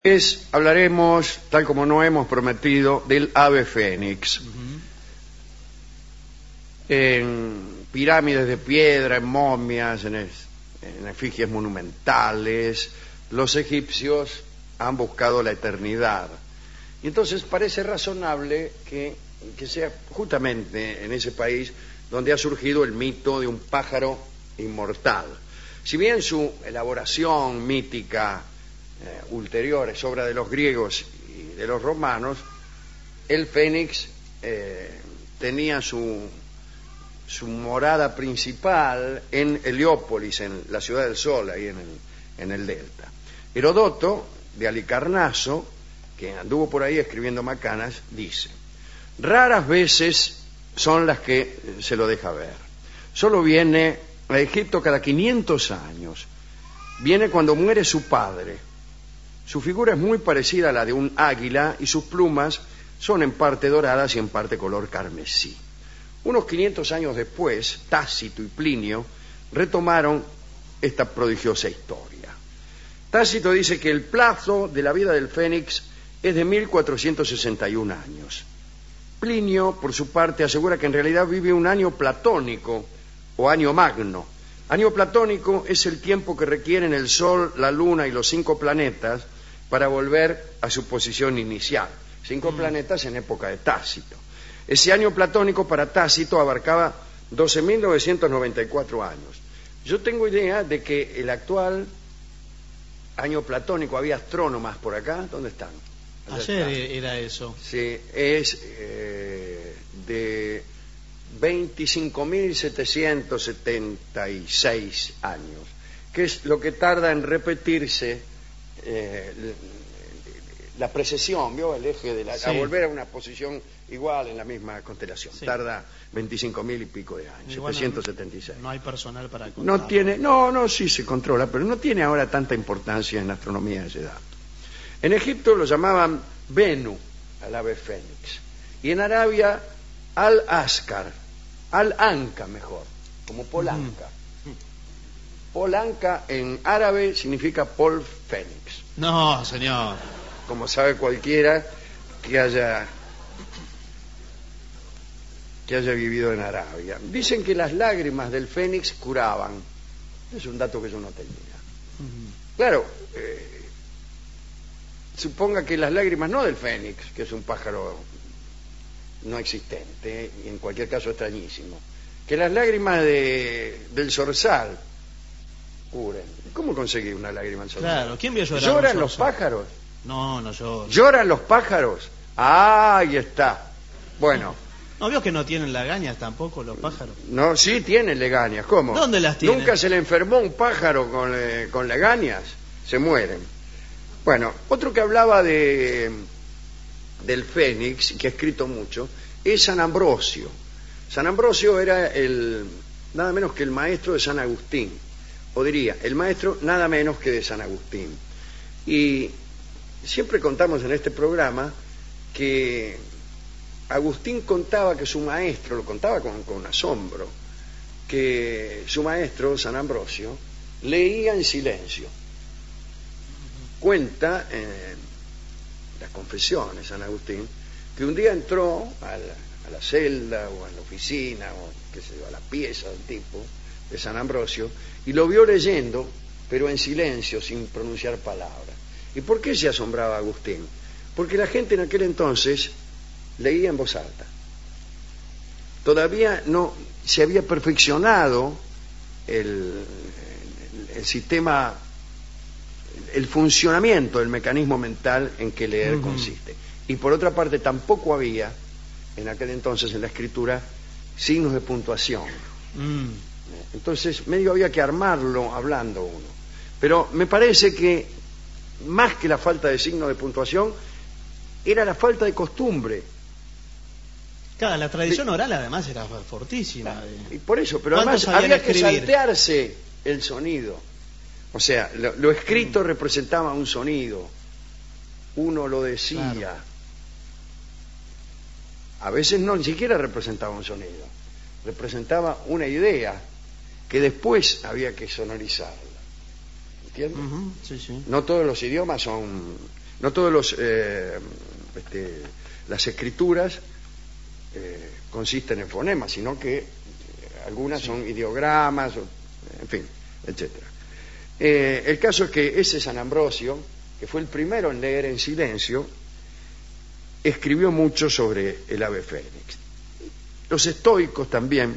Hablaremos, tal como no hemos prometido, del ave fénix. En pirámides de piedra, en momias, en efigies monumentales, los egipcios han buscado la eternidad. Y entonces parece razonable que sea justamente en ese país donde ha surgido el mito de un pájaro inmortal. Si bien su elaboración mítica ulterior es obra de los griegos y de los romanos, el fénix tenía su morada principal en Heliópolis, en la ciudad del Sol, ahí en el delta. Herodoto, de Halicarnaso, que anduvo por ahí escribiendo macanas, dice: raras veces son las que se lo deja ver. Solo viene a Egipto cada 500 años. Viene cuando muere su padre. Su figura es muy parecida a la de un águila y sus plumas son en parte doradas y en parte color carmesí. Unos 500 años después, Tácito y Plinio retomaron esta prodigiosa historia. Tácito dice que el plazo de la vida del fénix es de 1461 años. Plinio, por su parte, asegura que en realidad vive un año platónico o año magno. Año platónico es el tiempo que requieren el Sol, la Luna y los 5 planetas para volver a su posición inicial. 5 planetas en época de Tácito. Ese año platónico para Tácito abarcaba 12.994 años. Yo tengo idea de que el actual año platónico, había astrónomas por acá, ¿dónde están? Ayer era eso. Sí, es de 25.776 años, que es lo que tarda en repetirse la precesión, ¿vio? El eje de a volver a una posición igual en la misma constelación. Sí. Tarda 25.000 y pico de años, 776. No hay personal para controlar. No tiene, sí se controla, pero no tiene ahora tanta importancia en la astronomía de ese dato. En Egipto lo llamaban Venu, al ave fénix, y en Arabia Al-Ascar, Al-Anka mejor, como Polanca. Polanca en árabe significa Paul Fénix. No, señor. Como sabe cualquiera que haya vivido en Arabia. Dicen que las lágrimas del fénix curaban. Es un dato que yo no tenía. Claro, suponga que las lágrimas no del fénix, que es un pájaro no existente, y en cualquier caso extrañísimo, que las lágrimas del zorzal curen. ¿Cómo conseguí una lágrima del zorzal? Claro, ¿quién vio llorar? ¿Lloran los pájaros? No lloran. ¿Lloran los pájaros? Ah, ahí está. Bueno. ¿No vio que no tienen lagañas tampoco los pájaros? No, sí tienen legañas. ¿Cómo? ¿Dónde las tienen? ¿Nunca se le enfermó un pájaro con legañas? Se mueren. Bueno, otro que hablaba del fénix, que ha escrito mucho, es San Ambrosio. San Ambrosio era nada menos que el maestro de San Agustín, o diría, el maestro nada menos que de San Agustín. Y siempre contamos en este programa que Agustín contaba que su maestro, lo contaba con asombro, que su maestro, San Ambrosio, leía en silencio. Cuenta en las confesiones San Agustín que un día entró a la celda o a la oficina o qué sé yo, a la pieza del tipo de San Ambrosio y lo vio leyendo, pero en silencio, sin pronunciar palabras. ¿Y por qué se asombraba Agustín? Porque la gente en aquel entonces leía en voz alta. Todavía no se había perfeccionado el sistema, el funcionamiento del mecanismo mental en que leer consiste. Y por otra parte tampoco había en aquel entonces en la escritura signos de puntuación. Entonces medio había que armarlo hablando uno. Pero me parece que más que la falta de signos de puntuación era la falta de costumbre. Claro, la tradición oral además era fortísima. Y por eso, pero además había que saltearse el sonido. O sea, lo escrito representaba un sonido. Uno lo decía. Claro. A veces no, ni siquiera representaba un sonido. Representaba una idea que después había que sonorizarla. ¿Entiendes? Sí. No todos los idiomas son No todos las escrituras consisten en fonemas, sino que algunas son ideogramas, en fin, etcétera. El caso es que ese San Ambrosio, que fue el primero en leer en silencio, escribió mucho sobre el ave fénix. Los estoicos también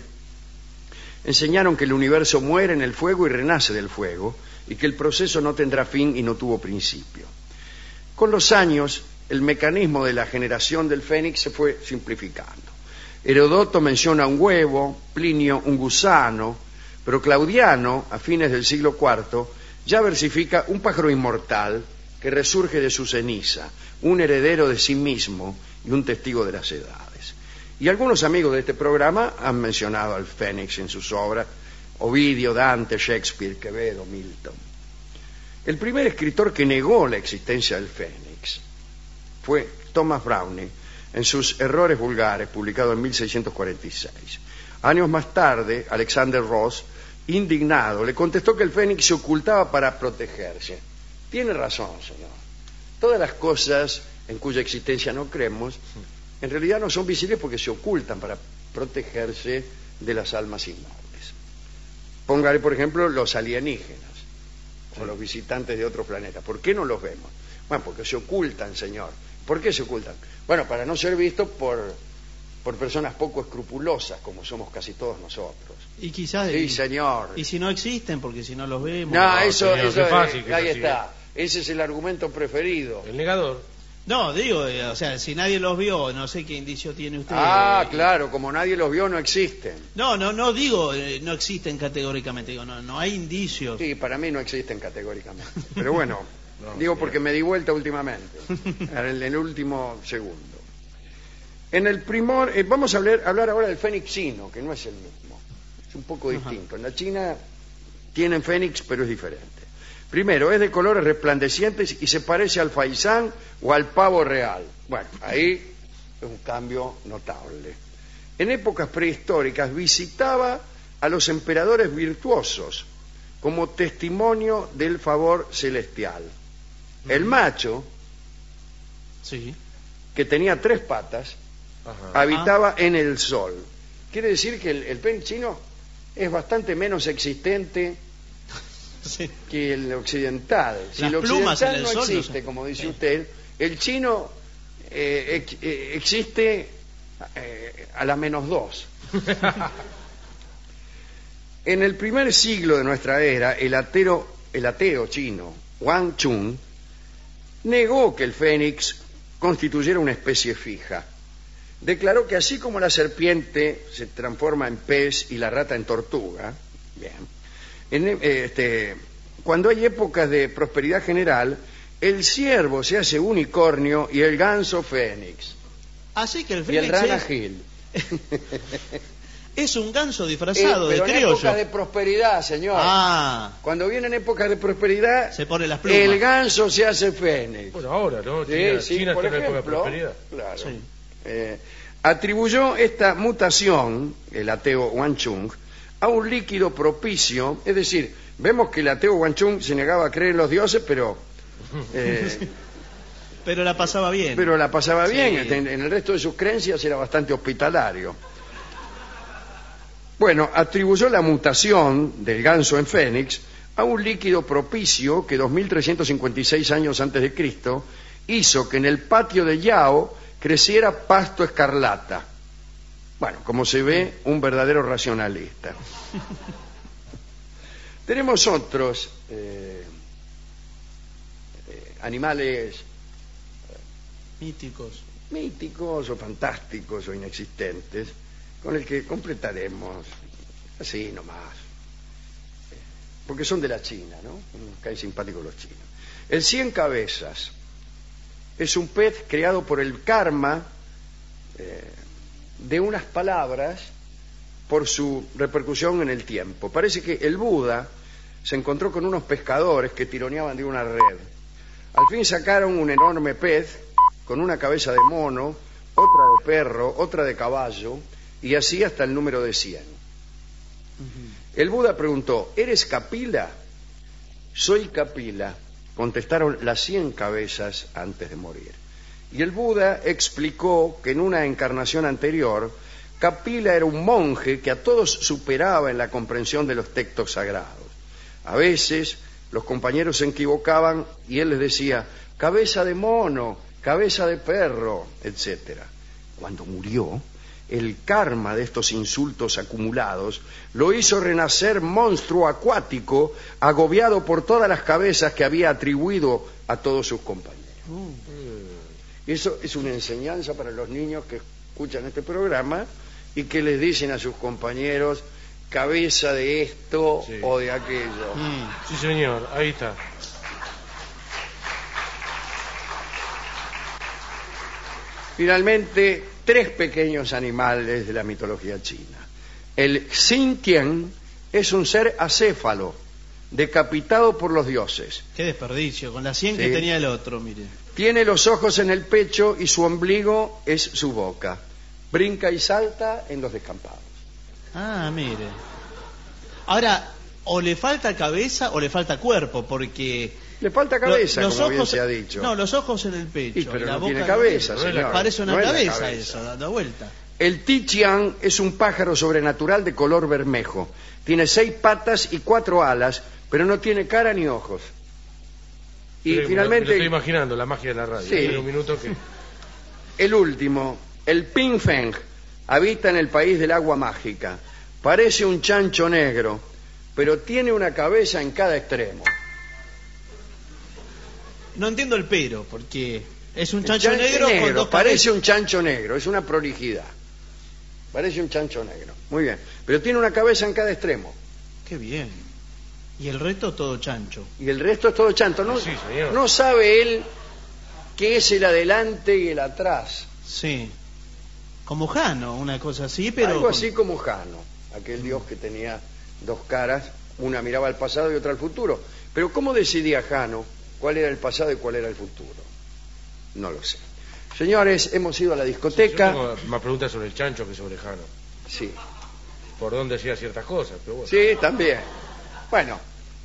enseñaron que el universo muere en el fuego y renace del fuego, y que el proceso no tendrá fin y no tuvo principio. Con los años, el mecanismo de la generación del fénix se fue simplificando. Herodoto menciona un huevo, Plinio un gusano, pero Claudiano, a fines del siglo IV, ya versifica un pájaro inmortal que resurge de su ceniza, un heredero de sí mismo y un testigo de las edades. Y algunos amigos de este programa han mencionado al fénix en sus obras: Ovidio, Dante, Shakespeare, Quevedo, Milton. El primer escritor que negó la existencia del fénix fue Thomas Browne en sus Errores vulgares, publicado en 1646. Años más tarde, Alexander Ross, indignado, le contestó que el fénix se ocultaba para protegerse. Tiene razón, señor. Todas las cosas en cuya existencia no creemos, en realidad no son visibles porque se ocultan para protegerse de las almas inmortales. Póngale, por ejemplo, los alienígenas o los visitantes de otro planeta. ¿Por qué no los vemos? Bueno, porque se ocultan, señor. ¿Por qué se ocultan? Bueno, para no ser vistos por personas poco escrupulosas, como somos casi todos nosotros. Y quizás... Sí, señor. Y si no existen, porque si no los vemos... No, eso señor, qué fácil que ahí es así, está. Ese es el argumento preferido. El negador. No, digo, o sea, si nadie los vio, no sé qué indicio tiene usted. Ah, claro, como nadie los vio, no existen. No digo, no existen categóricamente, digo, no hay indicios. Sí, para mí no existen categóricamente. Pero bueno, No, digo señor. porque me di vuelta últimamente, en el último segundo. En el vamos a hablar ahora del fénix chino, que no es el mismo, es un poco distinto. En la China tienen fénix, pero es diferente. Primero, es de colores resplandecientes y se parece al faisán o al pavo real. Bueno, ahí es un cambio notable. En épocas prehistóricas visitaba a los emperadores virtuosos como testimonio del favor celestial. El macho, Sí. que tenía 3 patas, Ajá. habitaba en el sol. Quiere decir que el fénix chino es bastante menos existente Sí. que el occidental. Si Las el plumas en occidental el no sol, no existe, sé. como dice Sí. usted, el chino existe a la -2. En el primer siglo de nuestra era, el ateo chino Wang Chun negó que el fénix constituyera una especie fija. Declaró que así como la serpiente se transforma en pez y la rata en tortuga, cuando hay épocas de prosperidad general, el ciervo se hace unicornio y el ganso fénix. Así que el Y el fénix rana gil. es un ganso disfrazado de Pero en criollo. épocas de prosperidad, señor. Ah, Cuando vienen épocas de prosperidad, se pone las plumas. el ganso se hace fénix. Bueno, ahora, ¿no? Sí, China por está en la época de ejemplo, prosperidad. claro. Sí. Atribuyó esta mutación, el ateo Wang Chung, a un líquido propicio, es decir, vemos que el ateo Wang Chung se negaba a creer en los dioses, pero Pero la pasaba bien. pero la pasaba Sí. bien, en el resto de sus creencias era bastante hospitalario. Bueno, atribuyó la mutación del ganso en fénix a un líquido propicio que 2356 años antes de Cristo hizo que en el patio de Yao creciera pasto escarlata. Bueno, como se ve, un verdadero racionalista. Tenemos otros animales Míticos. o fantásticos o inexistentes con el que completaremos así nomás, porque son de la China, ¿no? Nos caen simpáticos los chinos. El 100 cabezas es un pez creado por el karma de unas palabras por su repercusión en el tiempo. Parece que el Buda se encontró con unos pescadores que tironeaban de una red. Al fin sacaron un enorme pez con una cabeza de mono, otra de perro, otra de caballo, y así hasta el número de 100. El Buda preguntó: ¿eres Kapila? Soy Kapila. contestaron las 100 cabezas antes de morir. Y el Buda explicó que en una encarnación anterior, Kapila era un monje que a todos superaba en la comprensión de los textos sagrados. A veces los compañeros se equivocaban y él les decía, cabeza de mono, cabeza de perro, etc. Cuando murió, el karma de estos insultos acumulados lo hizo renacer monstruo acuático, agobiado por todas las cabezas que había atribuido a todos sus compañeros. Eso es una enseñanza para los niños que escuchan este programa y que les dicen a sus compañeros cabeza de esto sí, o de aquello. Sí, señor, ahí está. Finalmente, 3 pequeños animales de la mitología china. El Xintian es un ser acéfalo, decapitado por los dioses. Qué desperdicio, con las 100 que tenía el otro, mire. Tiene los ojos en el pecho y su ombligo es su boca. Brinca y salta en los descampados. Ah, mire. Ahora, o le falta cabeza o le falta cuerpo, porque... Le falta cabeza, los como ojos, bien se ha dicho. No, los ojos en el pecho. Sí, pero la no boca tiene cabeza, señor. Parece una no cabeza eso, dando vuelta. El Tichian es un pájaro sobrenatural de color bermejo. Tiene 6 patas y 4 alas, pero no tiene cara ni ojos. Y finalmente... Me lo estoy imaginando, la magia de la radio. Sí. En un minuto que... El último, el Pingfeng, habita en el país del agua mágica. Parece un chancho negro, pero tiene una cabeza en cada extremo. No entiendo el pero, porque es un chancho negro con 2 parece un chancho negro, es una prolijidad. Parece un chancho negro, muy bien. Pero tiene una cabeza en cada extremo. Qué bien. Y el resto todo chancho. Y el resto es todo chancho. No, sí, señor. No sabe él qué es el adelante y el atrás. Sí. Como Jano, una cosa así, pero... Algo así como Jano, aquel dios que tenía 2 caras, una miraba al pasado y otra al futuro. Pero ¿cómo decidía Jano cuál era el pasado y cuál era el futuro? No lo sé. Señores, hemos ido a la discoteca. Yo tengo más preguntas sobre el chancho que sobre Jano. Sí. Por dónde hacía ciertas cosas, pero bueno. Sí, también. Bueno.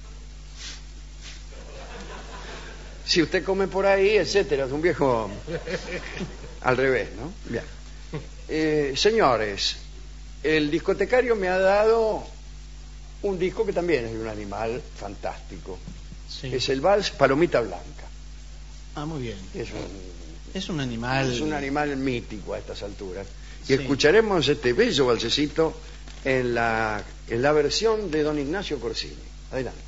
Si usted come por ahí, etcétera, es un viejo al revés, ¿no? Bien. Señores, el discotecario me ha dado un disco que también es de un animal fantástico. Sí. Es el vals Palomita Blanca. Ah, muy bien. Es un animal... Es un animal mítico a estas alturas. Y sí, escucharemos este bello valsecito en la versión de don Ignacio Corsini. Adelante.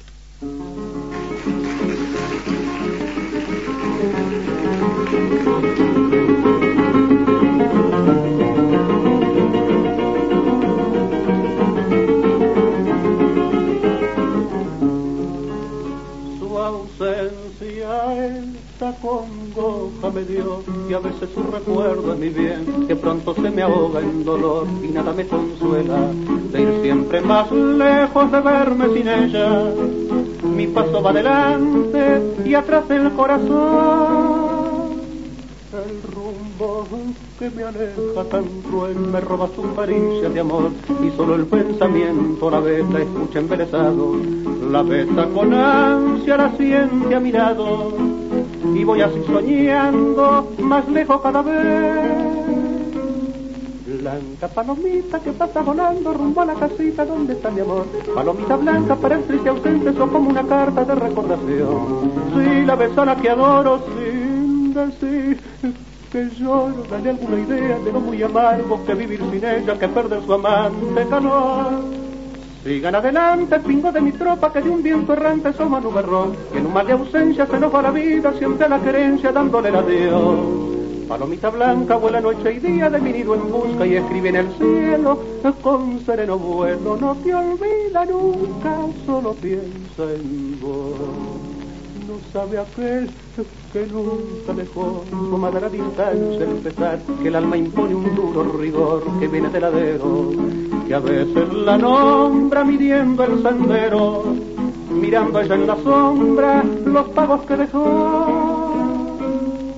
Su ausencia esta congoja me dio, y a veces su recuerdo es mi bien, que pronto se me ahoga en dolor y nada me consuela de ir siempre más lejos, de verme sin ella. Mi paso va adelante y atrás el corazón, el rumbo que me aleja tan cruel me roba su caricia de amor, y solo el pensamiento la besa, escucha embelesado, la besa con ansia, la siente a mi lado, y voy así soñando más lejos cada vez. Blanca palomita que pasa volando rumbo a la casita donde está mi amor, palomita blanca para el triste ausente, son como una carta de recordación. Sí, la besa la que adoro sin decir que lloro, dale alguna idea de lo muy amargo que vivir sin ella, que perder su amante calor. Sigan adelante, pingo de mi tropa, que de un viento errante asoma nubarrón, que en un mar de ausencia se nos va la vida, siempre a la querencia dándole el adiós. Palomita blanca vuela noche y día de mi nido en busca, y escribe en el cielo con sereno vuelo, no te olvida nunca, solo piensa en vos. No sabe aquel que nunca dejó su madre a distancia el pesar, que el alma impone un duro rigor que viene del ladero, que a veces la nombra midiendo el sendero, mirando allá en la sombra los pagos que dejó. La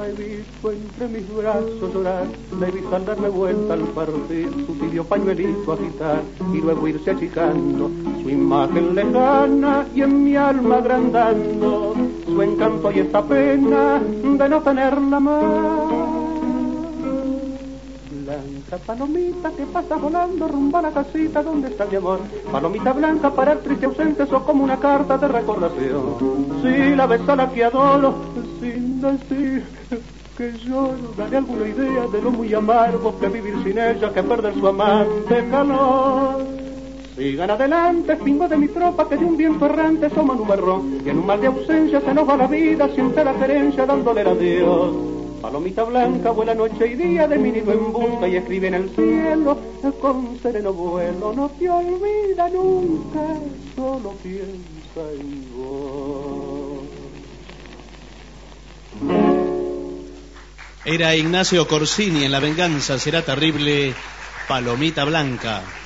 La he visto entre mis brazos llorar, la he visto al darme vuelta al partir, su tibio pañuelito agitar y luego irse achicando, su imagen lejana y en mi alma agrandando su encanto y esta pena de no tenerla más. Blanca palomita que pasa volando rumbo a la casita donde está mi amor, palomita blanca para el triste ausente, sos como una carta de recordación. Si la ves a la que adoro, sin decir que lloro, daré alguna idea de lo muy amargo que vivir sin ella, que perder su amante calor. Sigan adelante, pingo de mi tropa que de un viento errante asoma un marrón, y en un mar de ausencia se nos va la vida sin la querencia dándole el adiós. Palomita blanca vuela noche y día de mi nido en busca y escribe en el cielo con sereno vuelo, no te olvida nunca, solo piensa en vos. Era Ignacio Corsini en La venganza será terrible, Palomita blanca.